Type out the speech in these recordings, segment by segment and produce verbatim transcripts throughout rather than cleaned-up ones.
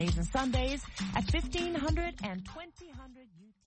and Sundays at fifteen hundred and twenty hundred.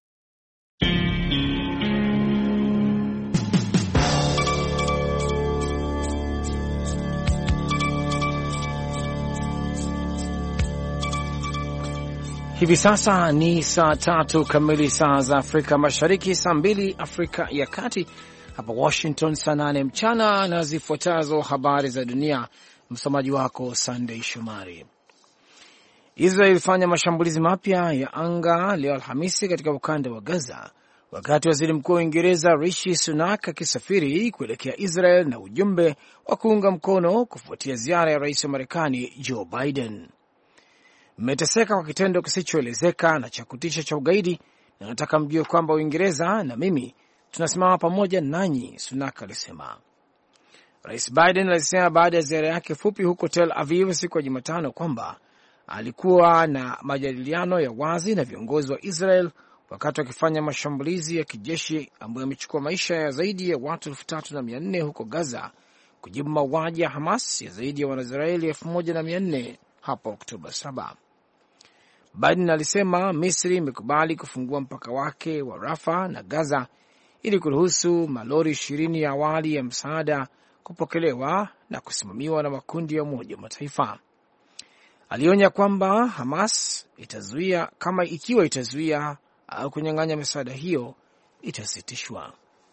Hivi sasa ni saa tatu kamili saa za Afrika Mashariki, saa mbili Afrika ya Kati, hapa Washington saa nane mchana, na zifuatazo habari za dunia. Msomaji wako Sunday Shomari. Israel ilifanya mashambulizi mapya ya anga leo Alhamisi katika ukanda wa Gaza, wakati waziri mkuu wa Uingereza Rishi Sunak akisafiri kuelekea Israel na ujumbe wa kuunga mkono kufuatia ziara ya rais wa Marekani Joe Biden. Mmeteseka kwa kitendo kisichoelezeka na cha kutisha cha ugaidi, na nataka mjue kwamba Uingereza na mimi tunasimama pamoja nanyi, Sunak alisema. Rais Biden alisema baada ya ziara yake fupi huko Tel Aviv siku ya Jumatano kwamba alikuwa na majadiliano ya wazi na viongozi wa Israel wakati wakifanya mashambulizi ya kijeshi ambayo yamechukua maisha ya zaidi ya watu elfu tatu na mia nne huko Gaza, kujibu mauaji ya Hamas ya zaidi ya Wanaisraeli elfu moja na mia nne hapo Oktoba saba. Biden alisema Misri imekubali kufungua mpaka wake wa Rafa na Gaza ili kuruhusu malori ishirini ya awali ya msaada kupokelewa na kusimamiwa na makundi ya Umoja wa Mataifa. Alionya kwamba Hamas itazuia kama ikiwa itazuia au kunyang'anya misaada hiyo itasitishwa.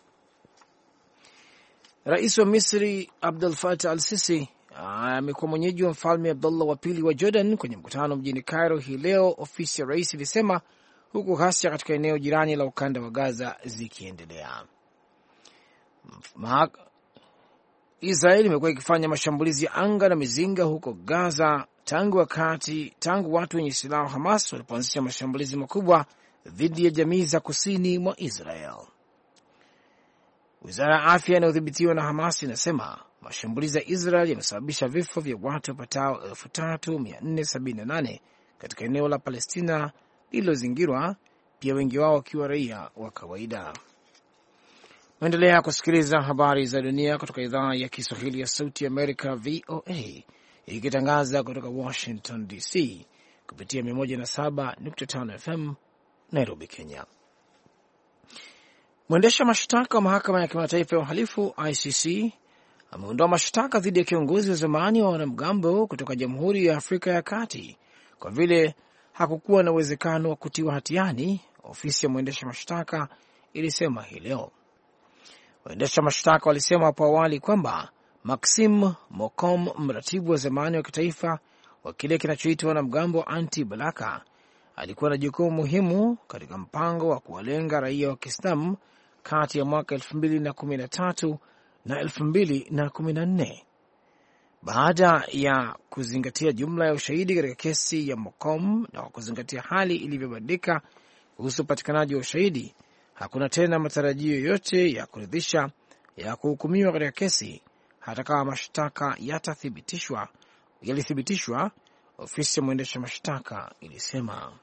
Rais wa Misri Abdel Fattah al-Sisi amekuwa mwenyeji wa mfalme Abdullah wa pili wa Jordan kwenye mkutano mjini Cairo hii leo, ofisi ya rais ilisema, huku ghasia katika eneo jirani la ukanda wa Gaza zikiendelea. Israeli imekuwa ikifanya mashambulizi ya anga na mizinga huko Gaza tangu wakati tangu watu wenye silaha Hamas walipoanzisha mashambulizi makubwa dhidi ya jamii za kusini mwa Israel. Wizara ya afya inayodhibitiwa na Hamas inasema mashambulizi ya Israel yamesababisha vifo vya watu wapatao elfu tatu mia nne sabini na nane katika eneo la Palestina lililozingirwa, pia wengi wao wakiwa raia wa kawaida. Naendelea kusikiliza habari za dunia kutoka idhaa ya Kiswahili ya Sauti Amerika V O A, ikitangaza kutoka Washington D C kupitia mia moja na saba nukta tano F M Nairobi, Kenya. Mwendesha mashtaka wa mahakama ya kimataifa ya uhalifu I C C ameondoa mashtaka dhidi ya kiongozi wa zamani wa wanamgambo kutoka Jamhuri ya Afrika ya Kati kwa vile hakukuwa na uwezekano wa kutiwa hatiani, ofisi ya mwendesha mashtaka ilisema hii leo. Waendesha mashtaka walisema hapo awali kwamba Maxim Mokom, mratibu wa zamani wa kitaifa wa kile kinachoitwa wanamgambo wa Anti-Balaka, alikuwa na jukumu muhimu katika mpango wa kuwalenga raia wa Kiislamu kati ya mwaka elfu mbili na kumi na tatu na elfu mbili na kumi na nne. Baada ya kuzingatia jumla ya ushahidi katika kesi ya Mokom na kuzingatia hali ilivyobadilika kuhusu upatikanaji wa ushahidi, hakuna tena matarajio yoyote ya kuridhisha ya kuhukumiwa katika kesi, hata kama mashtaka yatathibitishwa yalithibitishwa, ofisi ya mwendesha mashtaka ilisema.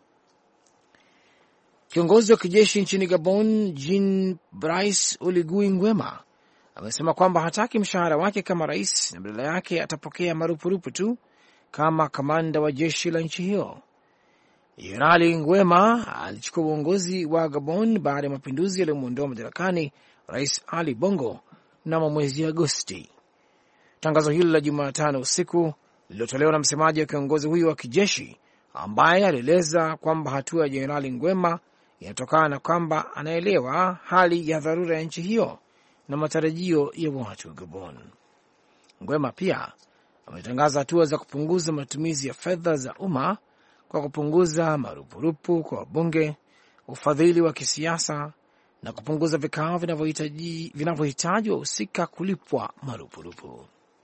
Kiongozi wa kijeshi nchini Gabon Jean Brice Oligui Nguema amesema kwamba hataki mshahara wake kama rais na badala yake atapokea marupurupu tu kama kamanda wa jeshi la nchi hiyo. Jenerali Nguema alichukua uongozi wa Gabon baada ya mapinduzi yaliyomuondoa madarakani Rais Ali Bongo mnamo mwezi Agosti. Tangazo hilo la Jumatano usiku lililotolewa na msemaji wa kiongozi huyo wa kijeshi, ambaye alieleza kwamba hatua ya Jenerali Nguema inatokana na kwamba anaelewa hali ya dharura ya nchi hiyo na matarajio ya watu wa Gabon. Nguema pia ametangaza hatua za kupunguza matumizi ya fedha za umma kwa kupunguza marupurupu kwa wabunge, ufadhili wa kisiasa na kupunguza vikao vinavyohitaji vinavyohitaji wahusika kulipwa marupurupu.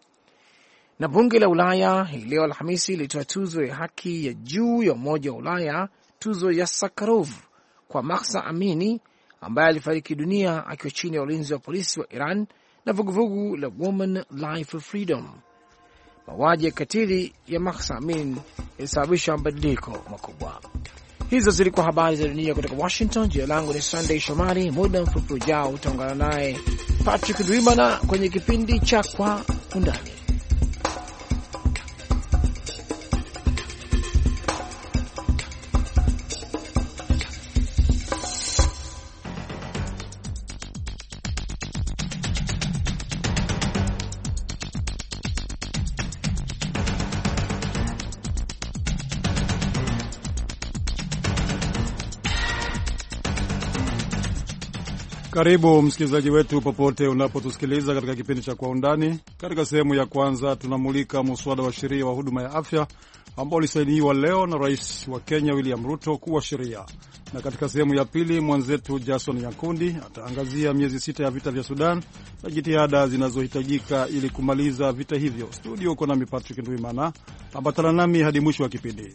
Na bunge la Ulaya hii leo Alhamisi ilitoa tuzo ya haki ya juu ya Umoja wa Ulaya, tuzo ya Sakharov kwa Mahsa Amini ambaye alifariki dunia akiwa chini ya ulinzi wa polisi wa Iran na vuguvugu la Women Life for Freedom. Mauaji ya katili ya Mahsa Amini ilisababisha mabadiliko makubwa. Hizo zilikuwa habari za dunia kutoka Washington. Jina langu ni Sunday Shomari. Muda mfupi ujao utaungana naye Patrick Dwimana kwenye kipindi cha Kwa Undani. Karibu msikilizaji wetu popote unapotusikiliza katika kipindi cha Kwa Undani. Katika sehemu ya kwanza tunamulika muswada wa sheria wa huduma ya afya ambao ulisainiwa leo na Rais wa Kenya William Ruto kuwa sheria. Na katika sehemu ya pili mwenzetu Jason Nyakundi ataangazia miezi sita ya vita vya Sudan na jitihada zinazohitajika ili kumaliza vita hivyo. Studio uko nami Patrick Ndwimana, ambatana nami hadi mwisho wa kipindi.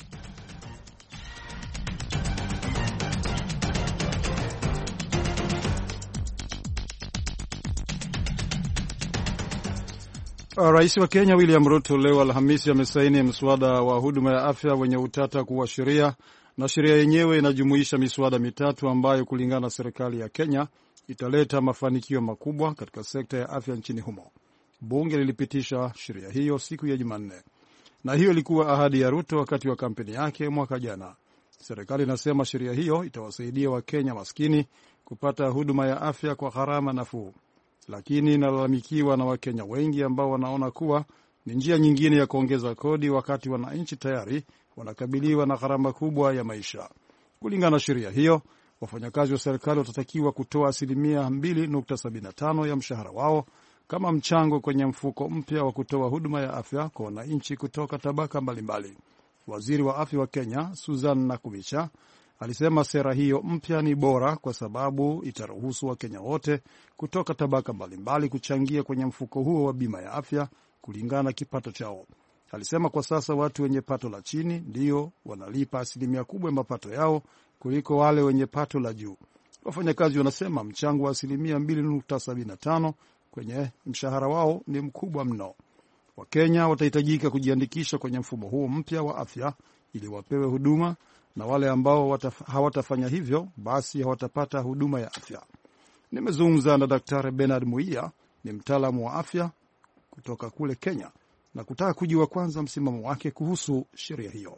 Rais wa Kenya William Ruto leo Alhamisi amesaini mswada wa huduma ya afya wenye utata kuwa sheria, na sheria yenyewe inajumuisha miswada mitatu ambayo kulingana na serikali ya Kenya italeta mafanikio makubwa katika sekta ya afya nchini humo. Bunge lilipitisha sheria hiyo siku ya Jumanne, na hiyo ilikuwa ahadi ya Ruto wakati wa kampeni yake mwaka jana. Serikali inasema sheria hiyo itawasaidia Wakenya maskini kupata huduma ya afya kwa gharama nafuu, lakini inalalamikiwa na Wakenya wengi ambao wanaona kuwa ni njia nyingine ya kuongeza kodi wakati wananchi tayari wanakabiliwa na gharama kubwa ya maisha. Kulingana na sheria hiyo, wafanyakazi wa serikali watatakiwa kutoa asilimia mbili nukta sabini na tano ya mshahara wao kama mchango kwenye mfuko mpya wa kutoa huduma ya afya kwa wananchi kutoka tabaka mbalimbali. Waziri wa afya wa Kenya Susan Nakumicha alisema sera hiyo mpya ni bora kwa sababu itaruhusu Wakenya wote kutoka tabaka mbalimbali kuchangia kwenye mfuko huo wa bima ya afya kulingana na kipato chao. Alisema kwa sasa watu wenye pato la chini ndio wanalipa asilimia kubwa ya mapato yao kuliko wale wenye pato la juu. Wafanyakazi wanasema mchango wa asilimia mbili nukta sabini na tano kwenye mshahara wao ni mkubwa mno. Wakenya watahitajika kujiandikisha kwenye mfumo huo mpya wa afya ili wapewe huduma, na wale ambao wataf, hawatafanya hivyo basi hawatapata huduma ya afya. Nimezungumza na Daktari Bernard Muia, ni mtaalamu wa afya kutoka kule Kenya, na kutaka kujua kwanza msimamo wake kuhusu sheria hiyo.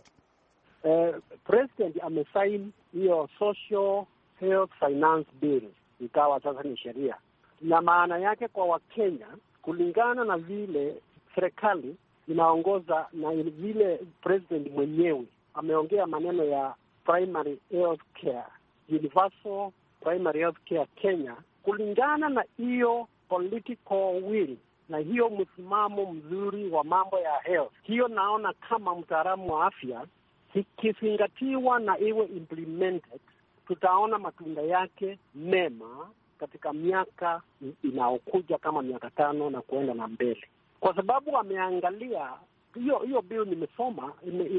Uh, President amesaini hiyo Social Health Finance Bill, ikawa sasa ni sheria, na maana yake kwa Wakenya kulingana na vile serikali inaongoza na vile president mwenyewe ameongea maneno ya primary health care, universal primary health care Kenya, kulingana na hiyo political will na hiyo msimamo mzuri wa mambo ya health. Hiyo naona kama mtaalamu wa afya, ikizingatiwa na iwe implemented, tutaona matunda yake mema katika miaka inaokuja kama miaka tano na kuenda na mbele. Kwa sababu ameangalia hiyo hiyo bill nimesoma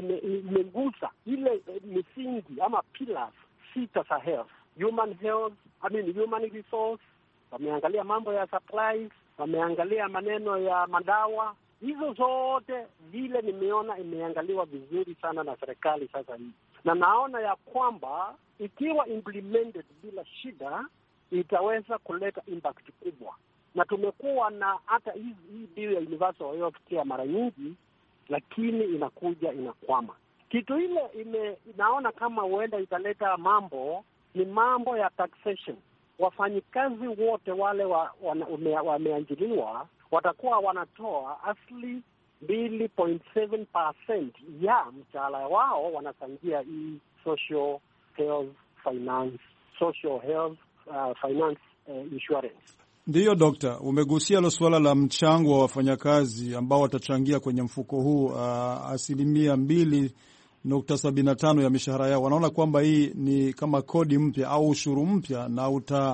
imegusa ile misingi ama pillars sita za health, human health, I mean human resource, wameangalia mambo ya supplies, wameangalia maneno ya madawa. Hizo zote vile nimeona imeangaliwa vizuri sana na serikali sasa hii, na naona ya kwamba ikiwa implemented bila shida itaweza kuleta impact kubwa. Na tumekuwa na hata hii hii bill ya universal health care mara nyingi, lakini inakuja inakwama. Kitu ile ime naona kama huenda italeta mambo ni mambo ya taxation. Wafanyikazi wote wale wa, wameajiriwa wa watakuwa wanatoa asli mbili point saba percent ya mshahara wao wanachangia hii social health finance, social health uh, finance uh, insurance. Ndiyo dokta, umegusia lo suala la mchango wa wafanyakazi ambao watachangia kwenye mfuko huu uh, asilimia mbili nukta sabini na tano ya mishahara yao. Wanaona kwamba hii ni kama kodi mpya au ushuru mpya na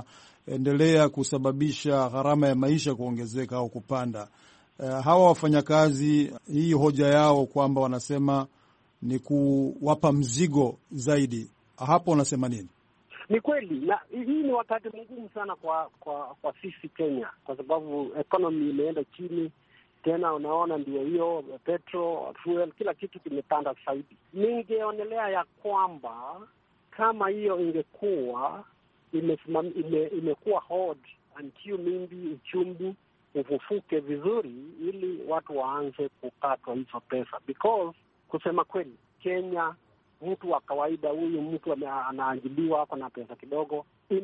utaendelea kusababisha gharama ya maisha kuongezeka au kupanda. Uh, hawa wafanyakazi, hii hoja yao kwamba wanasema ni kuwapa mzigo zaidi. Hapo unasema nini? Ni kweli, na hii ni wakati mgumu sana kwa kwa kwa sisi Kenya, kwa sababu economy imeenda chini tena. Unaona ndio hiyo petrol, fuel, kila kitu kimepanda zaidi. Ningeonelea ya kwamba kama hiyo ingekuwa imekuwa ime, imekuwa hold until mimbi uchumi ufufuke vizuri, ili watu waanze kukatwa hizo pesa, because kusema kweli Kenya, mtu wa kawaida huyu mtu anaajiliwa ako na pesa kidogo,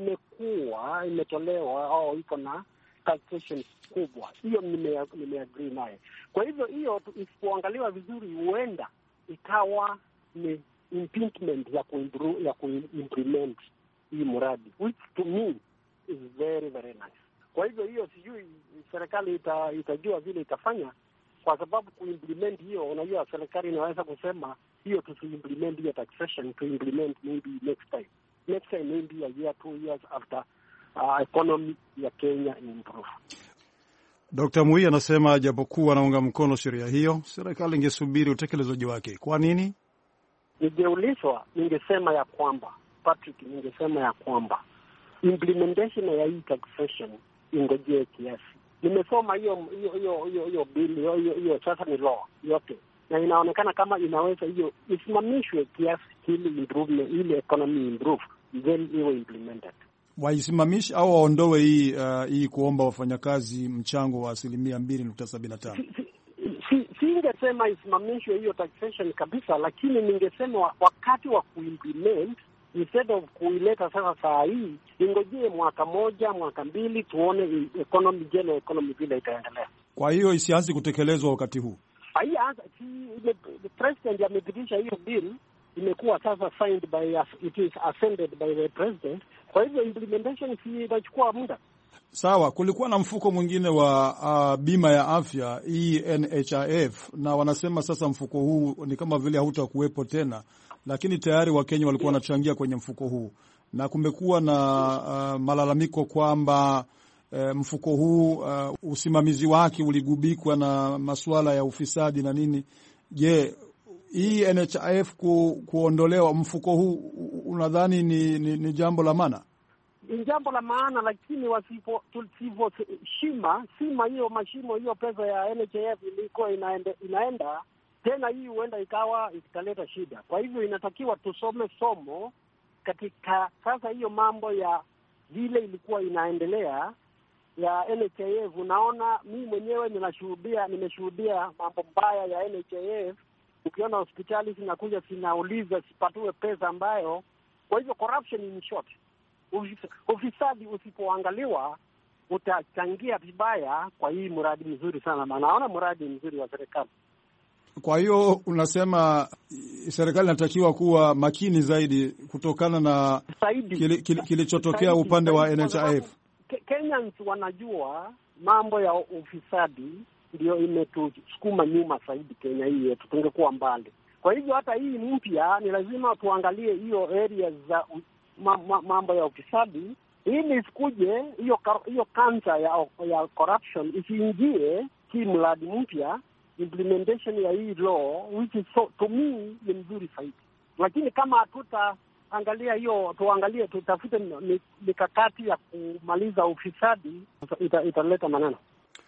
imekuwa imetolewa au iko na taxation kubwa. Hiyo nimeagree naye. Kwa hivyo hiyo isipoangaliwa vizuri, huenda ikawa ni impediment ya kuimplement hii mradi, which to me is very very nice. Kwa hivyo hiyo sijui serikali ita, itajua vile itafanya, kwa sababu kuimplement hiyo, unajua serikali inaweza kusema hiyo tusiimplement hiyo taxation, to implement maybe next time next time maybe a year two years after uh, economy ya Kenya improve. Dokta Mui anasema japokuwa anaunga mkono sheria hiyo, serikali ingesubiri utekelezaji wake. Kwa nini? Ningeulizwa, ningesema ya kwamba Patrick, ningesema ya kwamba implementation ya hii taxation ingojee kiasi. Nimesoma hiyo hiyo hiyo hiyo hiyo bill hiyo hiyo sasa ni law yote, na inaonekana kama inaweza hiyo isimamishwe kiasi ili improvement ile economy improve, then iwe implemented. Waisimamishe au waondoe hii uh, hii kuomba wafanyakazi mchango wa asilimia mbili nukta sabini na tano. Si singesema isimamishwe hiyo taxation kabisa, lakini ningesema wakati wa kuimplement, instead of kuileta sasa saa hii, ingojee mwaka moja mwaka mbili tuone economy general economy vile itaendelea. Kwa hiyo isianze kutekelezwa wakati huu. Haianza, the president amepitisha hiyo bill, imekuwa sasa signed by us, it is ascended by the president. Kwa hivyo implementation si itachukua muda. Sawa, kulikuwa na mfuko mwingine wa uh, bima ya afya hii N H I F, na wanasema sasa mfuko huu ni kama vile hautakuwepo tena, lakini tayari Wakenya walikuwa wanachangia kwenye mfuko huu, na kumekuwa na uh, malalamiko kwamba uh, mfuko huu uh, usimamizi wake uligubikwa na masuala ya ufisadi na nini. Je, hii N H I F ku, kuondolewa mfuko huu unadhani ni, ni, ni jambo la maana? Ni jambo la maana, lakini wasipo tulivyo shima sima hiyo mashimo hiyo pesa ya N H I F ilikuwa inaenda, inaenda tena hii huenda ikawa italeta shida. Kwa hivyo inatakiwa tusome somo katika sasa hiyo mambo ya vile ilikuwa inaendelea ya N H I F. Unaona, mimi mwenyewe ninashuhudia nimeshuhudia mambo mbaya ya N H I F. Ukiona hospitali zinakuja zinauliza sipatue pesa ambayo, kwa hivyo corruption in short, ufisadi usipoangaliwa utachangia vibaya kwa hii mradi mzuri sana. Maana naona mradi mzuri wa serikali. Kwa hiyo unasema serikali inatakiwa kuwa makini zaidi kutokana na kilichotokea kili, kili upande wa N H I F. Kenyans wanajua mambo ya ufisadi ndio imetusukuma nyuma zaidi Kenya hii yetu, tungekuwa mbali. Kwa hivyo hata hii mpya ni lazima tuangalie hiyo areas za ma, ma, mambo ya ufisadi ili isikuje hiyo hiyo kansa ya ya corruption isiingie hii mradi mpya. Implementation ya hii law which is so, to me ni mzuri zaidi, lakini kama hatutaangalia hiyo, tuangalie tutafute mikakati ya kumaliza ufisadi, italeta ita maneno.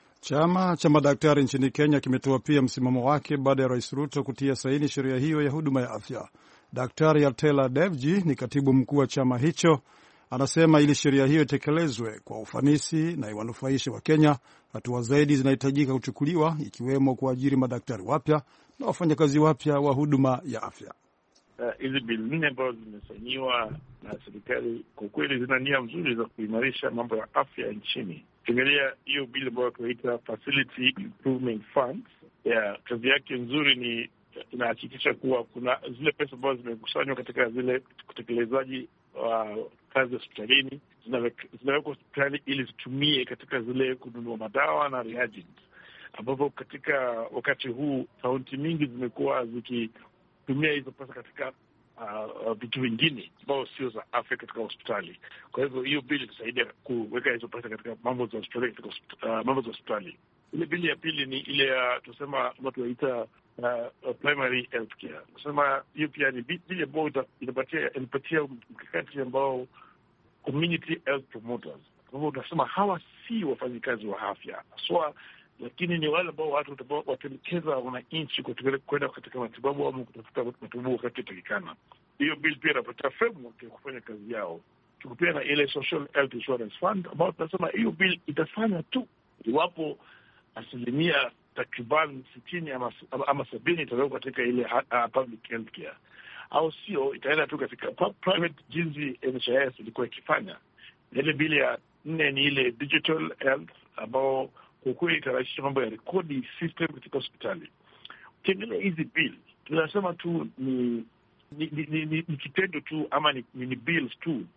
Chama cha madaktari nchini Kenya kimetoa pia msimamo wake baada ya Rais Ruto kutia saini sheria hiyo ya huduma ya afya. Daktari Atela Devji ni katibu mkuu wa chama hicho, anasema ili sheria hiyo itekelezwe kwa ufanisi na iwanufaishe wa Kenya, hatua zaidi zinahitajika kuchukuliwa, ikiwemo kuajiri madaktari wapya na wafanyakazi wapya wa huduma ya afya. Hizi uh, bili nne ambazo zimesainiwa na serikali kwa kweli zina nia nzuri za kuimarisha mambo ya afya nchini. Ukiangalia hiyo bili ambayo tunaita Facility Improvement Funds, yeah, kazi yake nzuri ni inahakikisha kuwa kuna zile pesa ambazo zimekusanywa katika zile kutekelezaji wa uh, kazi hospitalini zinawekwa hospitali ili zitumie katika zile kununua madawa na reagents, ambapo katika wakati huu kaunti mingi zimekuwa zikitumia hizo pesa katika uh, vitu vingine ambao sio za afya katika hospitali. Kwa hivyo hiyo bili itasaidia kuweka hizo pesa katika mambo za hospitali katika uh, mambo za hospitali. Ile bili ya pili ni ile ya uh, tusema watu waita uh, primary health care. Kusema hiyo pia ni bili ambayo inapatia inapatia mkakati ambao community health promoters. Kwa hivyo tunasema hawa si wafanyikazi wa afya swa, lakini ni wale ambao watu watelekeza wananchi kwenda katika matibabu au kutafuta matibabu wakati utakikana. Hiyo bill pia inapata framework ya kufanya kazi yao. Tukupia na ile social health insurance fund ambao tunasema hiyo bill itafanya tu iwapo asilimia takriban sitini ama, ama sabini itawekwa katika ile uh, public health care, au sio itaenda tu katika private jinsi N H I S ilikuwa ikifanya. Ile bili ya nne ni ile digital health ambao kwa kweli itarahisisha mambo ya rekodi system katika hospitali. Ukiangalia hizi bill tunasema tu ni ni, ni, ni, ni kitendo tu ama ni, ni bills tu,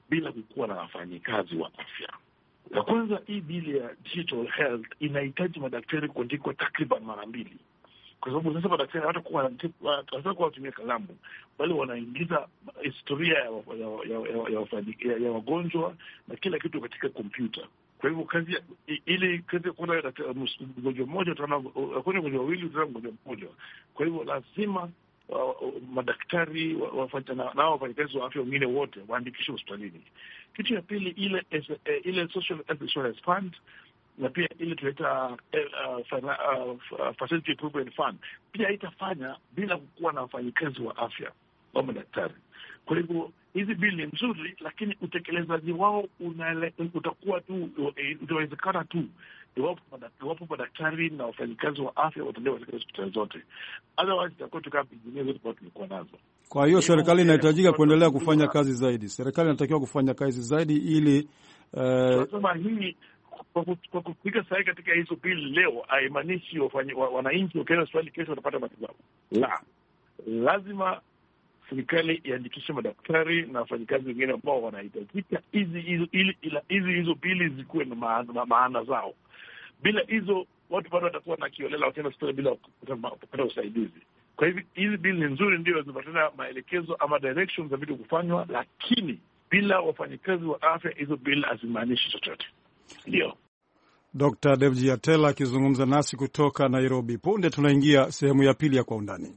bila kuwa na wafanyikazi wa afya. La kwanza, hii bili ya digital health inahitaji madaktari kuandikwa takriban mara mbili, kwa sababu sasa madaktari hawatakuwa wanataka kutumia kalamu, bali wanaingiza historia ya ya ya, ya, ya, ya wagonjwa na kila kitu katika kompyuta. Kwa hivyo kazi ili kazi kuna mgonjwa mmoja tuna kuna mgonjwa wawili tuna mgonjwa mmoja. Kwa hivyo lazima uh, madaktari wafanye na nao wafanyakazi wa afya wengine wote waandikishwe hospitalini. Kitu ya pili, ile ile social health insurance fund na pia ile tunaita uh, uh, facility improvement fund pia itafanya bila kuwa na wafanyakazi wa afya wa madaktari. Kwa hivyo hizi bili nzuri, lakini utekelezaji wao unale, utakuwa tu utawezekana tu iwapo madaktari na wafanyikazi wa afya wataendelea katika hospitali zote. Otherwise itakuwa tukaa pengine zote kwa tulikuwa nazo. Kwa hiyo serikali inahitajika kuendelea kufanya kazi zaidi. Serikali inatakiwa kufanya kazi zaidi ili tunasema uh... hii kwa kupiga sahihi katika hizo bili leo haimaanishi wananchi wakienda hospitali kesho watapata matibabu. La, lazima serikali iandikishe madaktari na wafanyikazi wengine ambao wanahitajika hizi hizo ili hizi hizo bili zikuwe na maana, maana zao. Bila hizo watu bado watakuwa na kiolela wakienda hospitali bila kupata usaidizi. Kwa hivyo hizi bili ni nzuri, ndio zinapata maelekezo ama directions za vitu kufanywa, lakini bila wafanyikazi wa afya hizo bili hazimaanishi chochote. Ndio Doctor Devji Atela akizungumza nasi kutoka Nairobi. Punde tunaingia sehemu ya pili ya Kwa Undani.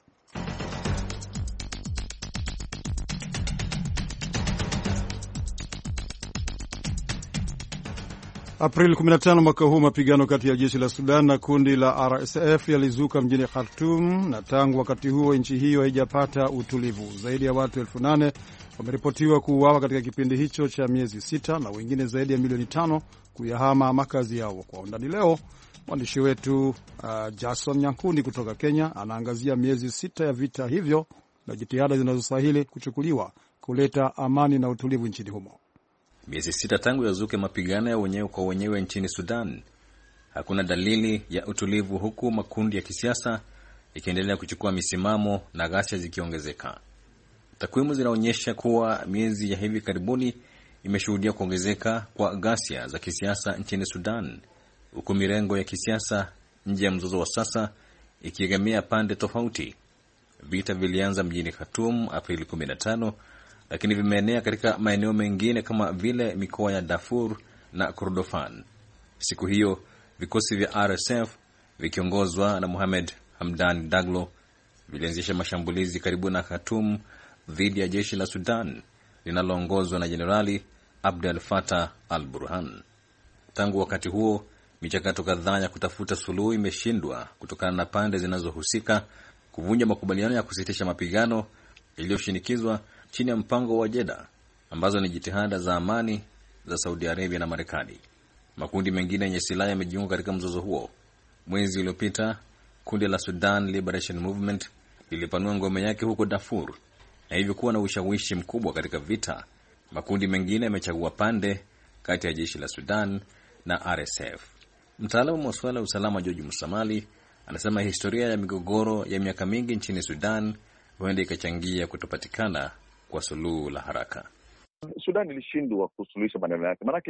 Aprili kumi na tano mwaka huu, mapigano kati ya jeshi la Sudan na kundi la R S F yalizuka mjini Khartoum, na tangu wakati huo nchi hiyo haijapata utulivu. Zaidi ya watu elfu nane wameripotiwa kuuawa katika kipindi hicho cha miezi sita, na wengine zaidi ya milioni tano kuyahama makazi yao. Kwa Undani leo, mwandishi wetu uh, Jason Nyankundi kutoka Kenya anaangazia miezi sita ya vita hivyo na jitihada zinazostahili kuchukuliwa kuleta amani na utulivu nchini humo. Miezi sita tangu yazuke mapigano ya wenyewe kwa wenyewe nchini Sudan, hakuna dalili ya utulivu, huku makundi ya kisiasa ikiendelea kuchukua misimamo na ghasia zikiongezeka. Takwimu zinaonyesha kuwa miezi ya hivi karibuni imeshuhudia kuongezeka kwa ghasia za kisiasa nchini Sudan, huku mirengo ya kisiasa nje ya mzozo wa sasa ikiegemea pande tofauti. Vita vilianza mjini Khartoum Aprili kumi na tano, lakini vimeenea katika maeneo mengine kama vile mikoa ya Darfur na Kordofan. Siku hiyo vikosi vya R S F vikiongozwa na Mohamed Hamdan Daglo vilianzisha mashambulizi karibu na Khartoum dhidi ya jeshi la Sudan linaloongozwa na Jenerali Abdel Fattah al-Burhan. Tangu wakati huo, michakato kadhaa ya kutafuta suluhu imeshindwa kutokana na pande zinazohusika kuvunja makubaliano ya kusitisha mapigano yaliyoshinikizwa chini ya mpango wa Jeddah, ambazo ni jitihada za amani za Saudi Arabia na Marekani. Makundi mengine yenye silaha yamejiunga katika mzozo huo. Mwezi uliopita, kundi la Sudan Liberation Movement lilipanua ngome yake huko Darfur na hivyo kuwa na ushawishi mkubwa katika vita. Makundi mengine yamechagua pande kati ya jeshi la Sudan na R S F. Mtaalamu wa masuala ya usalama George Musamali anasema historia ya migogoro ya miaka mingi nchini Sudan huenda ikachangia kutopatikana kwa suluhu la haraka. Sudan ilishindwa kusuluhisha maneno yake. Maanake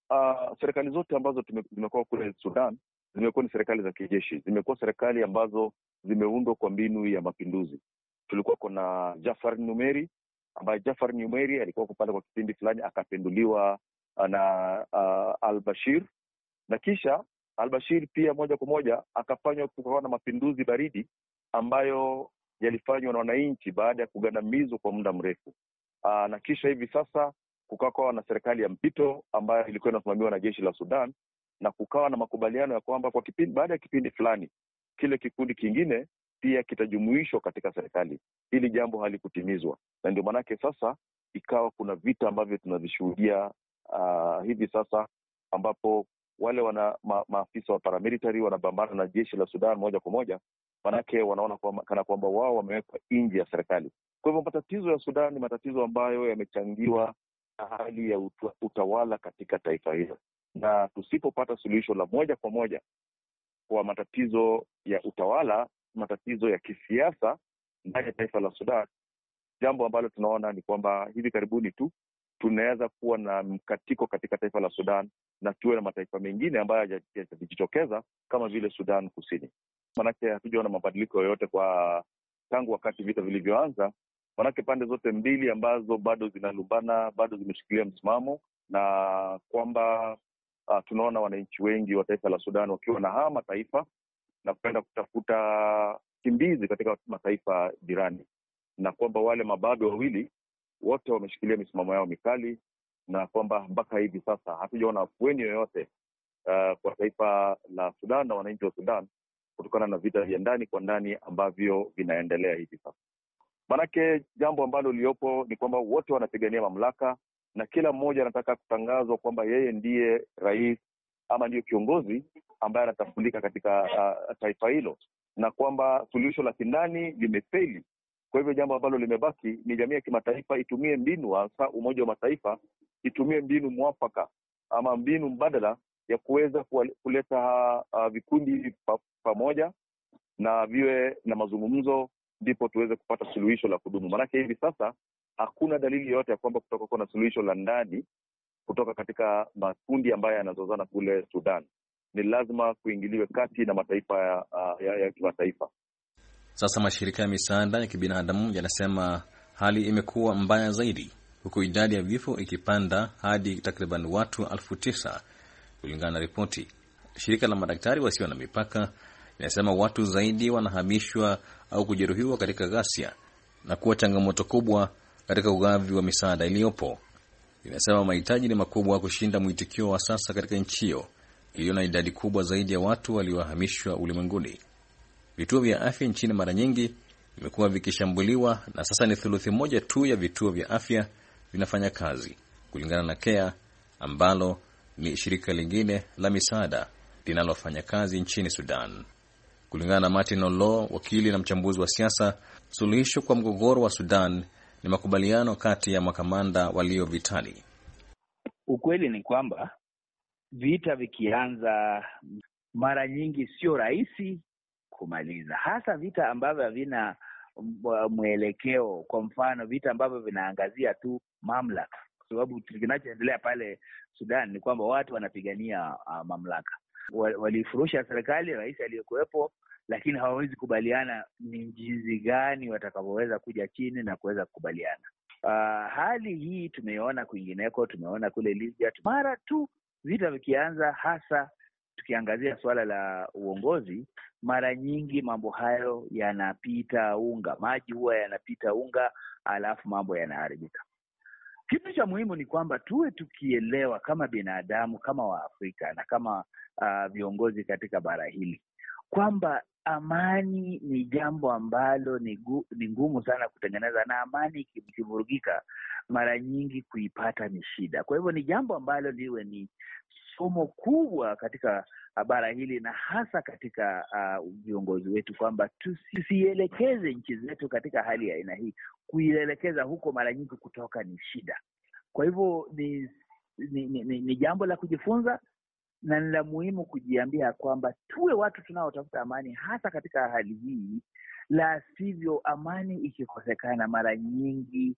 uh, serikali zote ambazo zimekuwa kule Sudan zimekuwa ni serikali za kijeshi. Zimekuwa serikali ambazo zimeundwa kwa mbinu ya mapinduzi. Tulikuwa kuna Jafar Numeri, ambaye Jafar Numeri alikuwa kupanda kwa kipindi fulani akapinduliwa na uh, al-Bashir, na kisha al-Bashir pia moja kwa moja akafanywa kukawa na mapinduzi baridi ambayo yalifanywa na wananchi baada ya kugandamizwa kwa muda mrefu. Uh, na kisha hivi sasa kukawa na serikali ya mpito ambayo ilikuwa inasimamiwa na jeshi la Sudan, na kukawa na makubaliano ya kwamba kwa kipindi baada ya kipindi fulani kile kikundi kingine pia kitajumuishwa katika serikali. Hili jambo halikutimizwa, na ndio maana sasa ikawa kuna vita ambavyo tunavishuhudia uh, hivi sasa, ambapo wale wana ma, maafisa wa paramilitary wanapambana na jeshi la Sudan moja kwa moja, manake wanaona kwa, kana kwamba wao wamewekwa nje ya serikali. Kwa hivyo matatizo ya Sudan ni matatizo ambayo yamechangiwa na hali ya utu, utawala katika taifa hilo, na tusipopata suluhisho la moja kwa moja kwa matatizo ya utawala, matatizo ya kisiasa ndani ya taifa la Sudan, jambo ambalo tunaona ni kwamba hivi karibuni tu tunaweza kuwa na mkatiko katika taifa la Sudan na tuwe na mataifa mengine ambayo yajitokeza kama vile Sudan Kusini. Manake hatujaona mabadiliko yoyote kwa tangu wakati vita vilivyoanza. Manake pande zote mbili ambazo bado zinalumbana, bado zimeshikilia msimamo, na kwamba uh, tunaona wananchi wengi wa taifa la Sudan wakiwa na haya mataifa na kwenda kutafuta kimbizi katika mataifa jirani, na kwamba wale mababe wawili wote wameshikilia misimamo yao mikali, na kwamba mpaka hivi sasa hatujaona afueni yoyote uh, kwa taifa la Sudan na wananchi wa Sudan kutokana na vita vya ndani kwa ndani ambavyo vinaendelea hivi sasa. Manake jambo ambalo liopo ni kwamba wote wanapigania mamlaka na kila mmoja anataka kutangazwa kwamba yeye ndiye rais ama ndiye kiongozi ambaye anatambulika katika uh, taifa hilo, na kwamba suluhisho la kindani limefeli. Kwa hivyo jambo ambalo limebaki ni jamii ya kimataifa itumie mbinu, hasa Umoja wa Mataifa itumie mbinu mwafaka ama mbinu mbadala ya kuweza kuleta uh, vikundi hivi pamoja na viwe na mazungumzo, ndipo tuweze kupata suluhisho la kudumu. Maanake hivi sasa hakuna dalili yote ya kwamba kutoka kwa suluhisho la ndani kutoka katika makundi ambayo yanazozana kule Sudan. Ni lazima kuingiliwe kati na mataifa ya, ya, ya kimataifa. Sasa mashirika ya misaada ya kibinadamu yanasema hali imekuwa mbaya zaidi, huku idadi ya vifo ikipanda hadi takriban watu elfu tisa kulingana na ripoti. Shirika la madaktari wasio na mipaka linasema watu zaidi wanahamishwa au kujeruhiwa katika ghasia na kuwa changamoto kubwa katika ugavi wa misaada iliyopo. Linasema mahitaji ni makubwa kushinda mwitikio wa sasa katika nchi hiyo iliyo na idadi kubwa zaidi ya watu waliohamishwa ulimwenguni. Vituo vya afya nchini mara nyingi vimekuwa vikishambuliwa na sasa ni thuluthi moja tu ya vituo vya afya vinafanya kazi, kulingana na CARE ambalo ni shirika lingine la misaada linalofanya kazi nchini Sudan. Kulingana na Martin Olo, wakili na mchambuzi wa siasa, suluhisho kwa mgogoro wa Sudan ni makubaliano kati ya makamanda walio vitani. Ukweli ni kwamba vita vikianza mara nyingi sio rahisi kumaliza, hasa vita ambavyo havina mwelekeo. Kwa mfano vita ambavyo vinaangazia tu mamlaka, kwa sababu kinachoendelea pale Sudan ni kwamba watu wanapigania uh, mamlaka. Walifurusha serikali, rais aliyekuwepo, lakini hawawezi kubaliana ni jinsi gani watakavyoweza kuja chini na kuweza kukubaliana. Uh, hali hii tumeiona kwingineko, tumeona kule Libya. Mara tu vita vikianza, hasa tukiangazia suala la uongozi, mara nyingi mambo hayo yanapita unga, maji huwa yanapita unga, alafu mambo yanaharibika. Kitu cha muhimu ni kwamba tuwe tukielewa kama binadamu, kama Waafrika na kama uh, viongozi katika bara hili, kwamba amani ni jambo ambalo ni, gu, ni ngumu sana kutengeneza, na amani ikivurugika mara nyingi kuipata ni shida. Kwa hivyo ni jambo ambalo liwe ni somo kubwa katika bara hili, na hasa katika uh, viongozi wetu, kwamba tusielekeze nchi zetu katika hali ya aina hii. Kuielekeza huko mara nyingi kutoka ni shida. Kwa hivyo ni, ni, ni, ni, ni jambo la kujifunza na ni la muhimu kujiambia kwamba tuwe watu tunaotafuta amani hasa katika hali hii. La sivyo, amani ikikosekana mara nyingi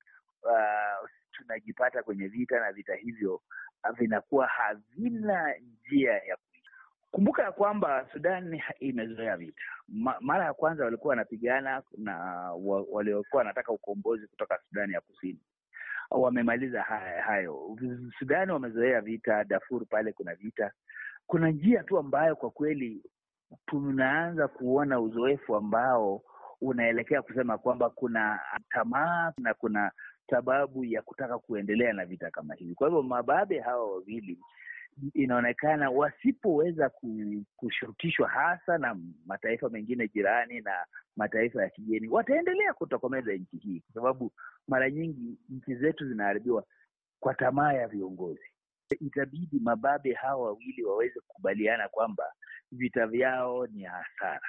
uh, tunajipata kwenye vita, na vita hivyo vinakuwa havina njia ya kuishi. Kumbuka ya kwamba Sudan imezoea vita. Ma, mara ya kwanza walikuwa wanapigana na wa, waliokuwa wanataka ukombozi kutoka Sudan ya Kusini. Wamemaliza hayo. Sudan wamezoea vita. Darfur pale kuna vita. Kuna njia tu ambayo kwa kweli tunaanza kuona uzoefu ambao unaelekea kusema kwamba kuna tamaa na kuna sababu ya kutaka kuendelea na vita kama hivi. Kwa hivyo mababe hawa wawili inaonekana wasipoweza kushurutishwa hasa na mataifa mengine jirani na mataifa ya kigeni, wataendelea kutokomeza nchi hii, kwa sababu mara nyingi nchi zetu zinaharibiwa kwa tamaa ya viongozi. Itabidi mababe hawa wawili waweze kukubaliana kwamba vita vyao ni hasara,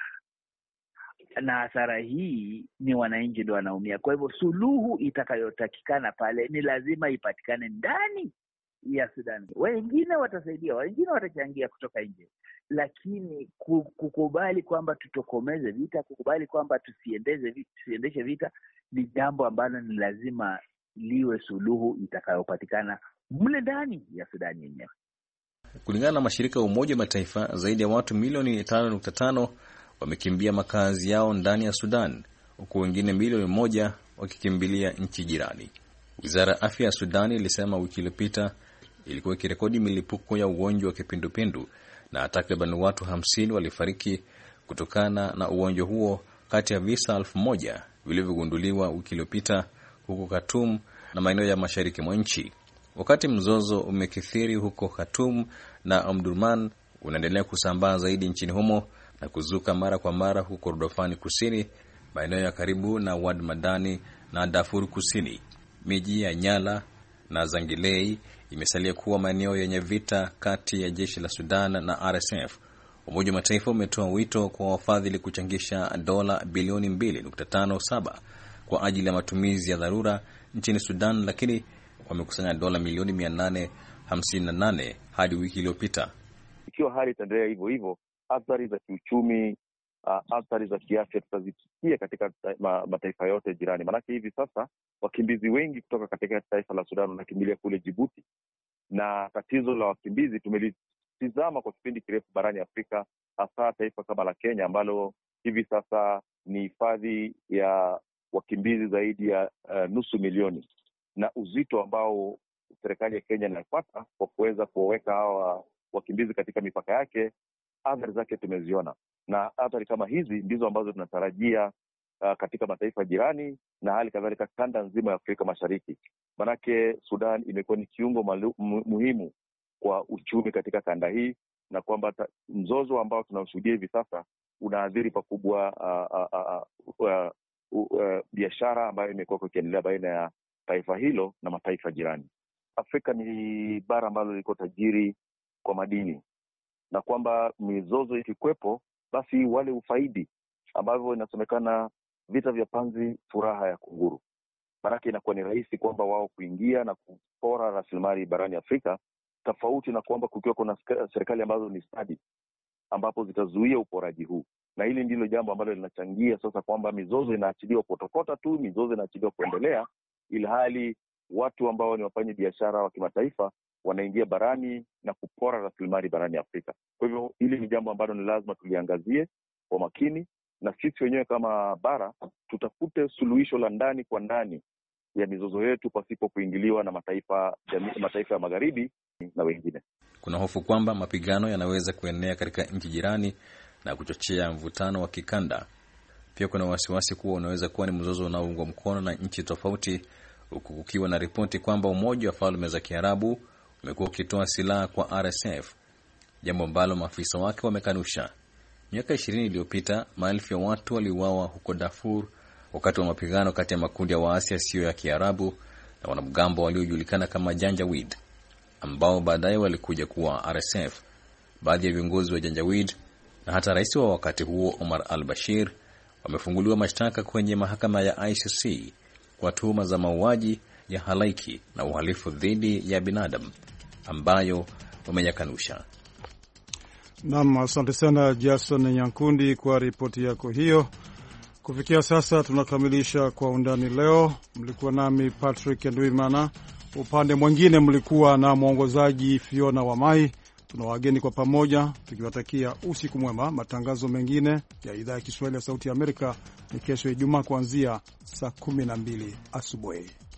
na hasara hii ni wananchi ndio wanaumia. Kwa hivyo suluhu itakayotakikana pale ni lazima ipatikane ndani ya Sudan. Wengine watasaidia, wengine watachangia kutoka nje, lakini kukubali kwamba tutokomeze vita, kukubali kwamba tusiendeze vita, tusiendeshe vita ni jambo ambalo ni lazima liwe suluhu itakayopatikana mle ndani ya Sudani yenyewe. Kulingana na mashirika ya Umoja wa Mataifa, zaidi ya watu milioni tano nukta tano wamekimbia makazi yao ndani ya Sudan, huku wengine milioni moja wakikimbilia nchi jirani. Wizara ya Afya ya Sudan ilisema wiki iliyopita ilikuwa ikirekodi milipuko ya ugonjwa wa kipindupindu na takriban watu hamsini walifariki kutokana na ugonjwa huo kati ya visa elfu moja vilivyogunduliwa wiki iliyopita huko Khartoum na maeneo ya mashariki mwa nchi. Wakati mzozo umekithiri huko Khartoum na Omdurman unaendelea kusambaa zaidi nchini humo na kuzuka mara kwa mara huko Kordofani Kusini, maeneo ya karibu na Wad Madani na Darfur Kusini. Miji ya Nyala na Zangilei imesalia kuwa maeneo yenye vita kati ya jeshi la Sudan na R S F. Umoja wa Mataifa umetoa wito kwa wafadhili kuchangisha dola bilioni mbili nukta tano saba kwa ajili ya matumizi ya dharura nchini Sudan, lakini wamekusanya dola milioni mia nane hamsini na nane hadi wiki iliyopita. Ikiwa hali itaendelea hivyo hivyo, athari za kiuchumi, uh, athari za kiafya tutazisikia katika ma, mataifa yote jirani. Maanake hivi sasa wakimbizi wengi kutoka katika taifa la Sudan wanakimbilia kule Djibouti, na tatizo la wakimbizi tumelitizama kwa kipindi kirefu barani Afrika, hasa taifa kama la Kenya ambalo hivi sasa ni hifadhi ya wakimbizi zaidi ya uh, nusu milioni, na uzito ambao serikali ya Kenya inapata kwa kuweza kuweka hawa wakimbizi katika mipaka yake, athari zake tumeziona, na athari kama hizi ndizo ambazo tunatarajia uh, katika mataifa jirani na hali kadhalika kanda nzima ya Afrika Mashariki. Manake Sudan imekuwa ni kiungo malu, muhimu kwa uchumi katika kanda hii, na kwamba mzozo ambao tunaushuhudia hivi sasa unaathiri pakubwa uh, uh, uh, uh, uh, uh, biashara ambayo imekuwa ikiendelea baina ya taifa hilo na mataifa jirani. Afrika ni bara ambalo liko tajiri kwa madini, na kwamba mizozo ikikwepo basi wale ufaidi ambavyo inasemekana vita vya panzi furaha ya kunguru. Maanake inakuwa ni rahisi kwamba wao kuingia na kupora rasilimali barani Afrika, tofauti na kwamba kukiwa kuna serikali ambazo ni stadi ambapo zitazuia uporaji huu. Na hili ndilo jambo ambalo linachangia sasa kwamba mizozo inaachiliwa kutokota tu, mizozo inaachiliwa kuendelea, ili hali watu ambao ni wafanya biashara wa kimataifa wanaingia barani na kupora rasilimali barani Afrika. Kwa hivyo hili ni jambo ambalo ni lazima tuliangazie kwa makini, na sisi wenyewe kama bara tutafute suluhisho la ndani kwa ndani ya mizozo yetu pasipo kuingiliwa na mataifa ya mataifa ya magharibi na wengine. Kuna hofu kwamba mapigano yanaweza kuenea katika nchi jirani na kuchochea mvutano wa kikanda. Pia kuna wasiwasi kuwa unaweza kuwa ni mzozo unaoungwa mkono na nchi tofauti, huku kukiwa na ripoti kwamba Umoja wa Falme za Kiarabu umekuwa ukitoa silaha kwa R S F, jambo ambalo maafisa wake wamekanusha. Miaka ishirini iliyopita, maelfu ya watu waliuawa huko Darfur wakati wa mapigano kati ya makundi ya waasi yasiyo ya Kiarabu na wanamgambo waliojulikana kama Janjaweed, ambao baadaye walikuja kuwa R S F. Baadhi ya viongozi wa Janjaweed na hata rais wa wakati huo Omar al-Bashir wamefunguliwa mashtaka kwenye mahakama ya I C C kwa tuhuma za mauaji ya halaiki na uhalifu dhidi ya binadamu ambayo wameyakanusha. Naam, asante sana Jason Nyankundi kwa ripoti yako hiyo. Kufikia sasa tunakamilisha Kwa Undani leo. Mlikuwa nami Patrick Ndwimana, upande mwingine mlikuwa na mwongozaji Fiona Wamai. Tuna wageni kwa pamoja tukiwatakia usiku mwema. Matangazo mengine ya idhaa ya Kiswahili ya Sauti ya Amerika ni kesho Ijumaa kuanzia saa kumi na mbili asubuhi.